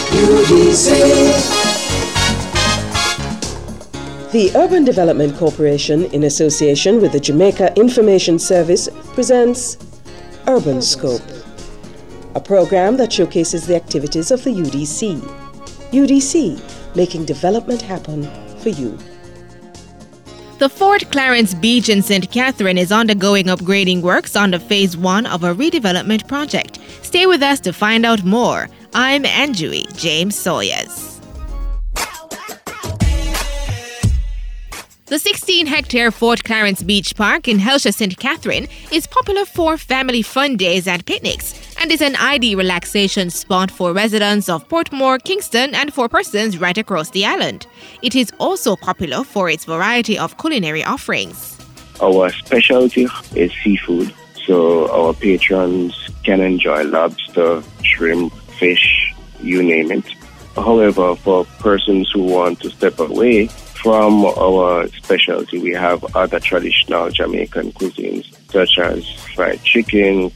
UDC. The Urban Development Corporation, in association with the Jamaica Information Service, presents Urban Scope, a program that showcases the activities of the UDC. UDC, making development happen for you. The Fort Clarence Beach in St. Catherine is undergoing upgrading works under Phase 1 of a redevelopment project. Stay with us to find out more. I'm Anjui James Sawyers. The 16-hectare Fort Clarence Beach Park in Helsha, St. Catherine is popular for family fun days and picnics and is an ideal relaxation spot for residents of Portmore, Kingston, and for persons right across the island. It is also popular for its variety of culinary offerings. Our specialty is seafood, so our patrons can enjoy lobster, shrimp, fish, you name it. However, for persons who want to step away from our specialty, we have other traditional Jamaican cuisines, such as fried chicken,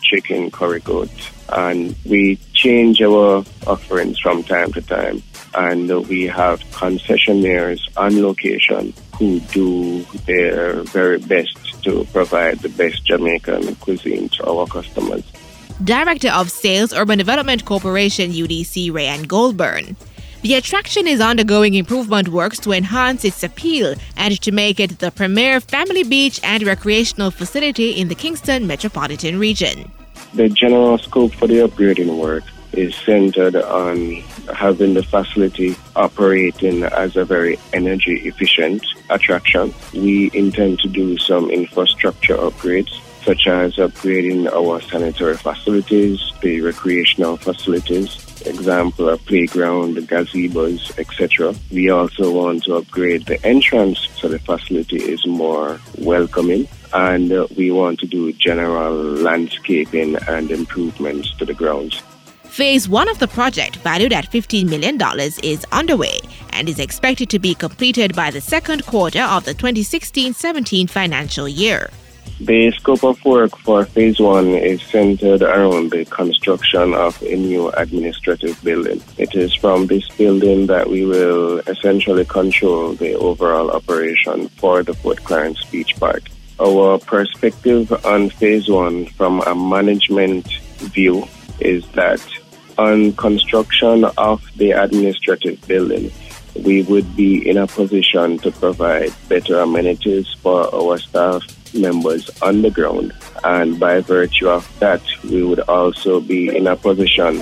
curry goat, and we change our offerings from time to time. And we have concessionaires on location who do their very best to provide the best Jamaican cuisine to our customers. Director of Sales, Urban Development Corporation, UDC, Rayan Goldburn. The attraction is undergoing improvement works to enhance its appeal and to make it the premier family beach and recreational facility in the Kingston metropolitan region. The general scope for the upgrading work is centered on having the facility operating as a very energy efficient attraction. We intend to do some infrastructure upgrades, such as upgrading our sanitary facilities, the recreational facilities, example, a playground, the gazebos, etc. We also want to upgrade the entrance so the facility is more welcoming, and we want to do general landscaping and improvements to the grounds. Phase 1 of the project, valued at $15 million, is underway and is expected to be completed by the second quarter of the 2016-17 financial year. The scope of work for Phase 1 is centered around the construction of a new administrative building. It is from this building that we will essentially control the overall operation for the Fort Clarence Beach Park. Our perspective on Phase 1 from a management view is that on construction of the administrative building, we would be in a position to provide better amenities for our staff members on the ground, and by virtue of that, we would also be in a position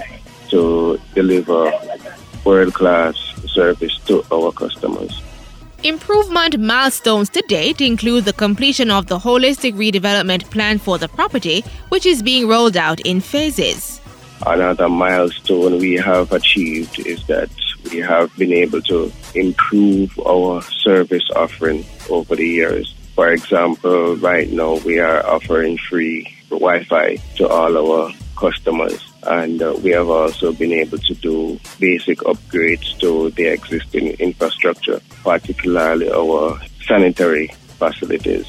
to deliver world-class service to our customers. Improvement milestones to date include the completion of the holistic redevelopment plan for the property, which is being rolled out in phases. Another milestone we have achieved is that we have been able to improve our service offering over the years. For example, right now we are offering free Wi-Fi to all our customers, and we have also been able to do basic upgrades to the existing infrastructure, particularly our sanitary facilities.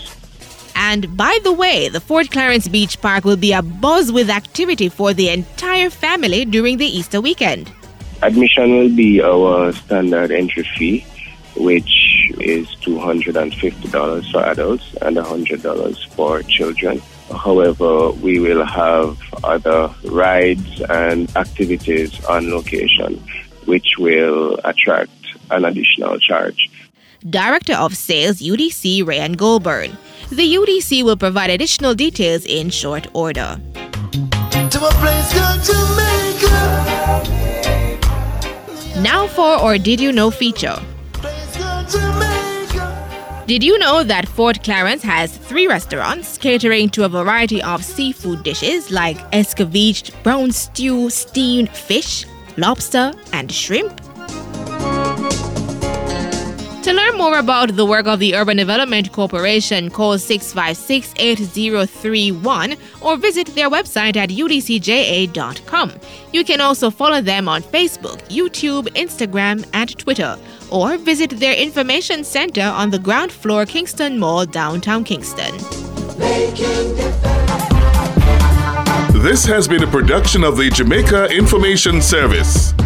And by the way, the Fort Clarence Beach Park will be abuzz with activity for the entire family during the Easter weekend. Admission will be our standard entry fee, which is $250 for adults and $100 for children. However, we will have other rides and activities on location, which will attract an additional charge. Director of Sales, UDC, Rayan Goldburn. The UDC will provide additional details in short order. Now for Or Did You Know feature. Did you know that Fort Clarence has 3 restaurants catering to a variety of seafood dishes like escovitch, brown stew, steamed fish, lobster, and shrimp? To learn more about the work of the Urban Development Corporation, call 656-8031 or visit their website at udcja.com. You can also follow them on Facebook, YouTube, Instagram, and Twitter, or visit their information center on the ground floor Kingston Mall, downtown Kingston. This has been a production of the Jamaica Information Service.